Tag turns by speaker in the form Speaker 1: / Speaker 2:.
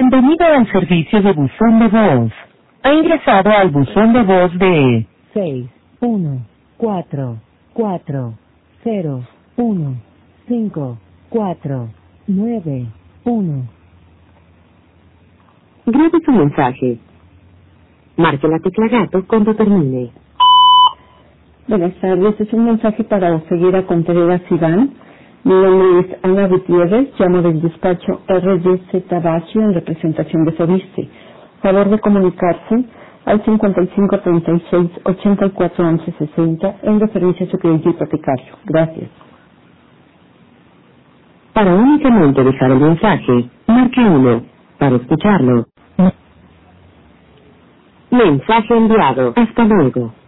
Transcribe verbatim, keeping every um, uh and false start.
Speaker 1: Bienvenido al servicio de buzón de voz. Ha ingresado al buzón de voz de seis uno cuatro cuatro cero uno cinco cuatro nueve uno.
Speaker 2: Grabe su mensaje. Marque la tecla gato cuando termine.
Speaker 3: Buenas tardes, es un mensaje para seguir a Contreras Iván. Mi nombre es Ana Gutiérrez, llamo del despacho R D Z Bacio en representación de Fobiste. Favor de comunicarse al cincuenta y cinco treinta y seis ochenta y cuatro once sesenta en referencia a su crédito hipotecario. Gracias.
Speaker 2: Para únicamente dejar el mensaje, marque uno. Para escucharlo, mensaje enviado. Hasta luego.